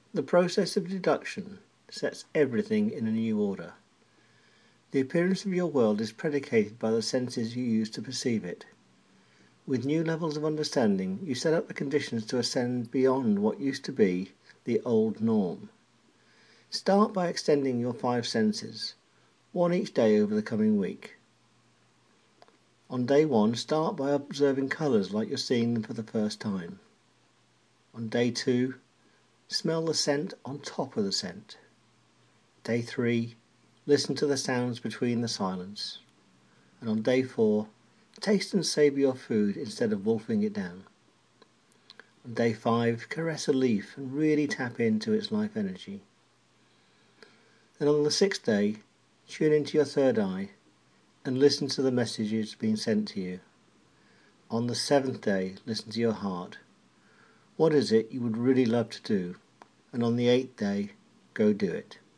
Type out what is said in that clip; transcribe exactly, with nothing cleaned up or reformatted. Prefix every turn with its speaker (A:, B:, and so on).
A: The process of deduction sets everything in a new order. The appearance of your world is predicated by the senses you use to perceive it. With new levels of understanding, you set up the conditions to ascend beyond what used to be the old norm. Start by extending your five senses, one each day over the coming week. On day one, start by observing colours like you're seeing them for the first time. On day two, smell the scent on top of the scent. Day three, listen to the sounds between the silence. And on day four, taste and savour your food instead of wolfing it down. On day five, caress a leaf and really tap into its life energy. Then on the sixth day, tune into your third eye and listen to the messages being sent to you. On the seventh day, listen to your heart. What is it you would really love to do? And on the eighth day, go do it.